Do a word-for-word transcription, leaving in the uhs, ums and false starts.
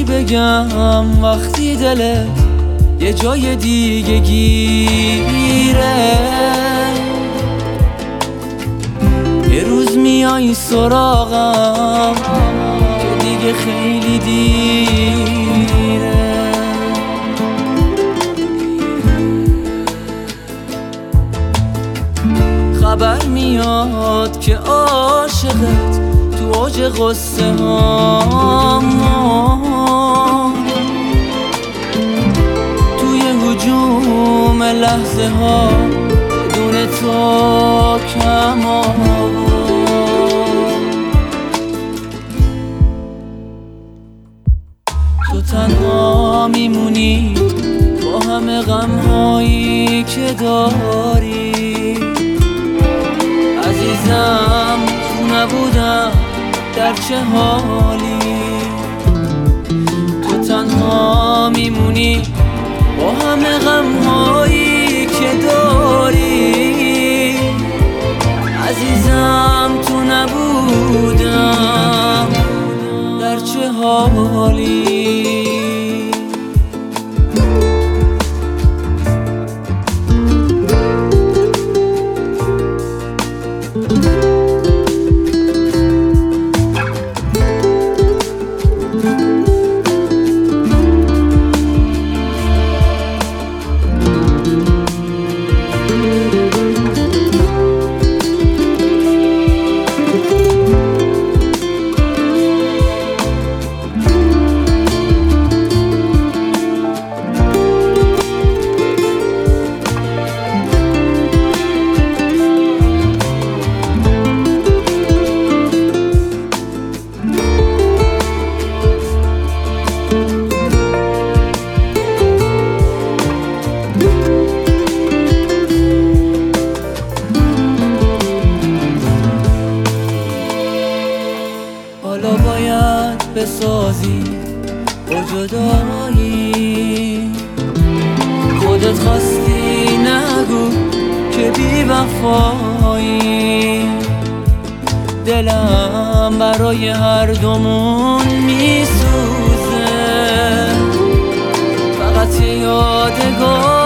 بگم وقتی دلت یه جای دیگه گیره، یه روز میای سراغم که دیگه خیلی دیره. خبر میاد که عاشقت تو اوج غصه ها توی هجوم لحظه ها بدون تو کم آورد. تو تنها میمونی با همه غم هایی که داری، عزیزم تو نبودم در چه حالی. تو تنها میمونی با همه غم هایی که داری، عزیزم تو نبودم در چه حالی. حالا باید بسازی با جدایی، خودت خواستی نگو که بی وفایی. دلم برای هر دومون میسوزه، فقط یادگار